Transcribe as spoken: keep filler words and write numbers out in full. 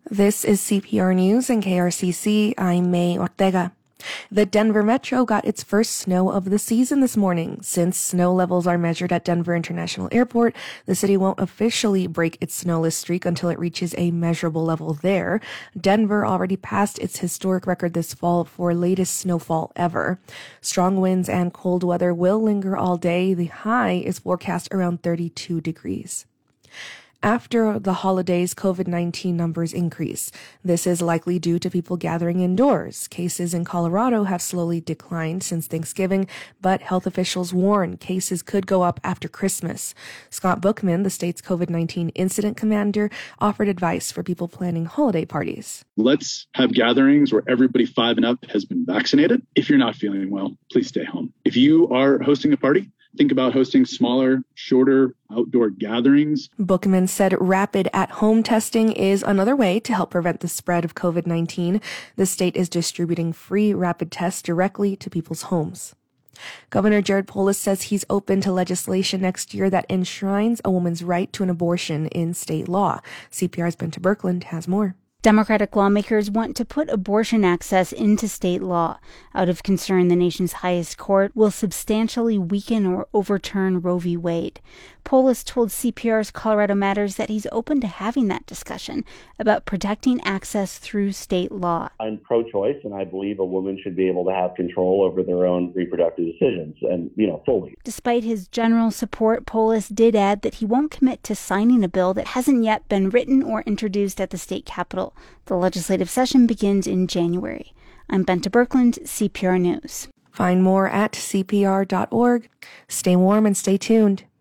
This is C P R News and K R C C. I'm May Ortega. The Denver Metro got its first snow of the season this morning. Since snow levels are measured at Denver International Airport, the city won't officially break its snowless streak until it reaches a measurable level there. Denver already passed its historic record this fall for latest snowfall ever. Strong winds and cold weather will linger all day. The high is forecast around thirty-two degrees. After the holidays, COVID nineteen numbers increase. This is likely due to people gathering indoors. Cases in Colorado have slowly declined since Thanksgiving, but health officials warn cases could go up after Christmas. Scott Bookman, the state's COVID nineteen incident commander, offered advice for people planning holiday parties. Let's have gatherings where everybody five and up has been vaccinated. If you're not feeling well, please stay home. If you are hosting a party, think about hosting smaller, shorter outdoor gatherings. Bookman said rapid at-home testing is another way to help prevent the spread of COVID nineteen. The state is distributing free rapid tests directly to people's homes. Governor Jared Polis says he's open to legislation next year that enshrines a woman's right to an abortion in state law. C P R's Benta Birkeland has more. Democratic lawmakers want to put abortion access into state law out of concern the nation's highest court will substantially weaken or overturn Roe v. Wade. Polis told C P R's Colorado Matters that he's open to having that discussion about protecting access through state law. I'm pro-choice, and I believe a woman should be able to have control over their own reproductive decisions, and, you know, fully. Despite his general support, Polis did add that he won't commit to signing a bill that hasn't yet been written or introduced at the state capitol. The legislative session begins in January. I'm Benta Birkeland, C P R News. Find more at C P R dot org. Stay warm and stay tuned.